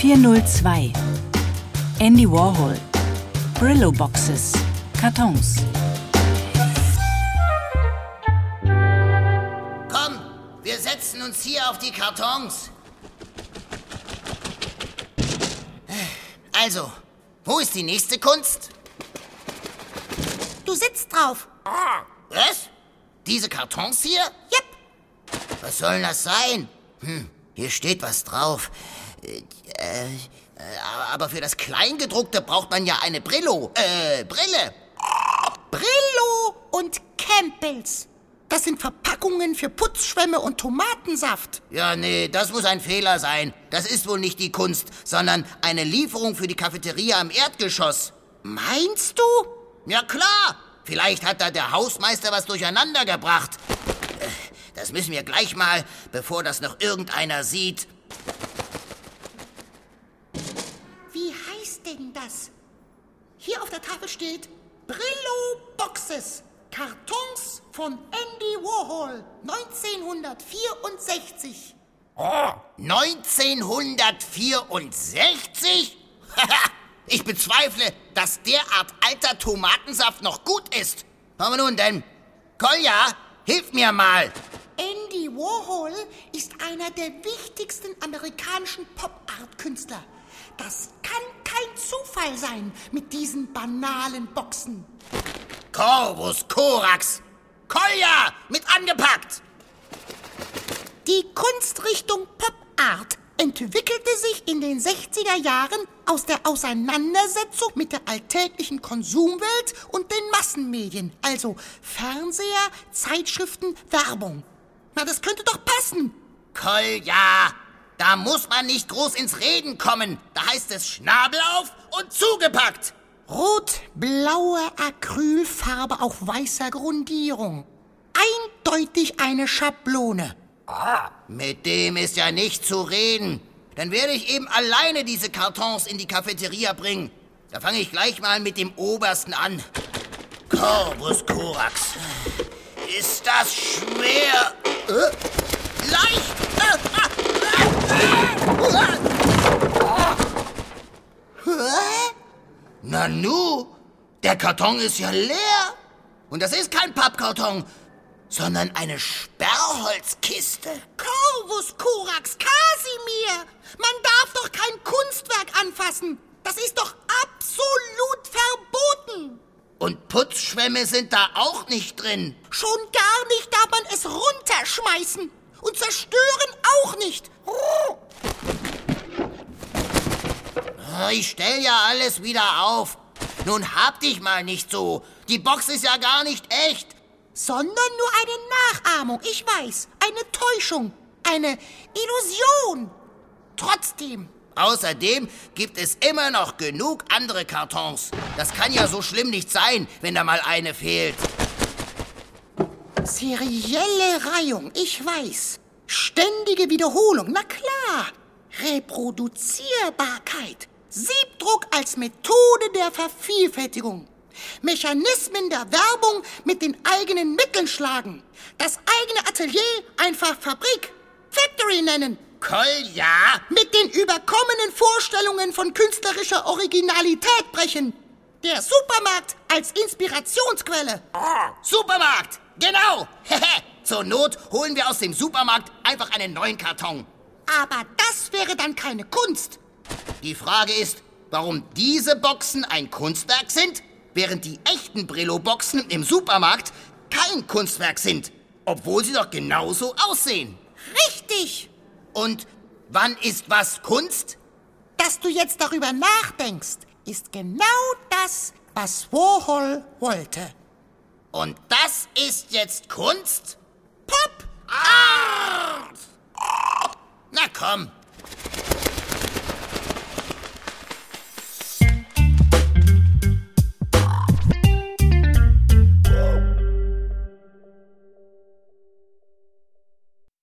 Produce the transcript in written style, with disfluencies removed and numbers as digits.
402. Andy Warhol. Brillo-Boxes. Kartons. Komm, wir setzen uns hier auf die Kartons. Also, wo ist die nächste Kunst? Du sitzt drauf. Was? Diese Kartons hier? Jep. Was soll denn das sein? Hier steht was drauf. Aber für das Kleingedruckte braucht man ja eine Brille. Brillo und Campbells. Das sind Verpackungen für Putzschwämme und Tomatensaft. Ja, nee, das muss ein Fehler sein. Das ist wohl nicht die Kunst, sondern eine Lieferung für die Cafeteria im Erdgeschoss. Meinst du? Ja, klar. Vielleicht hat da der Hausmeister was durcheinander gebracht. Das müssen wir gleich mal, bevor das noch irgendeiner sieht. Wie heißt denn das? Hier auf der Tafel steht Brillo-Boxes. Kartons von Andy Warhol, 1964. Oh, 1964? Ich bezweifle, dass derart alter Tomatensaft noch gut ist. Aber nun denn, Kolja, hilf mir mal. Andy Warhol ist einer der wichtigsten amerikanischen Pop-Art-Künstler. Das kann kein Zufall sein mit diesen banalen Boxen. Corvus Corax. Kolja, mit angepackt. Die Kunstrichtung Pop-Art entwickelte sich in den 60er Jahren aus der Auseinandersetzung mit der alltäglichen Konsumwelt und den Massenmedien, also Fernseher, Zeitschriften, Werbung. Na, das könnte doch passen. Kolja, da muss man nicht groß ins Reden kommen. Da heißt es Schnabel auf und zugepackt. Rot-blaue Acrylfarbe auf weißer Grundierung. Eindeutig eine Schablone. Mit dem ist ja nicht zu reden. Dann werde ich eben alleine diese Kartons in die Cafeteria bringen. Da fange ich gleich mal mit dem Obersten an. Corvus Corax. Ist das schwer? Leicht! Nanu, der Karton ist ja leer. Und das ist kein Pappkarton, sondern eine Sperrholzkiste. Corvus Corax, Kasimir! Man darf doch kein Kunstwerk anfassen. Das ist doch absolut verboten. Und Putzschwämme sind da auch nicht drin. Schon gar nicht darf man es runterschmeißen. Und zerstören auch nicht. Ich stell ja alles wieder auf. Nun hab dich mal nicht so. Die Box ist ja gar nicht echt. Sondern nur eine Nachahmung, ich weiß. Eine Täuschung. Eine Illusion. Trotzdem. Außerdem gibt es immer noch genug andere Kartons. Das kann ja so schlimm nicht sein, wenn da mal eine fehlt. Serielle Reihung, ich weiß. Ständige Wiederholung, na klar. Reproduzierbarkeit. Siebdruck als Methode der Vervielfältigung. Mechanismen der Werbung mit den eigenen Mitteln schlagen. Das eigene Atelier einfach Fabrik. Factory nennen. Kolja! Mit den überkommenen Vorstellungen von künstlerischer Originalität brechen. Der Supermarkt als Inspirationsquelle. Supermarkt! Genau! Zur Not holen wir aus dem Supermarkt einfach einen neuen Karton. Aber das wäre dann keine Kunst. Die Frage ist, warum diese Boxen ein Kunstwerk sind, während die echten Brillo-Boxen im Supermarkt kein Kunstwerk sind, obwohl sie doch genauso aussehen. Richtig! Und wann ist was Kunst? Dass du jetzt darüber nachdenkst, ist genau das, was Warhol wollte. Und das ist jetzt Kunst? Pop! Art! Na komm,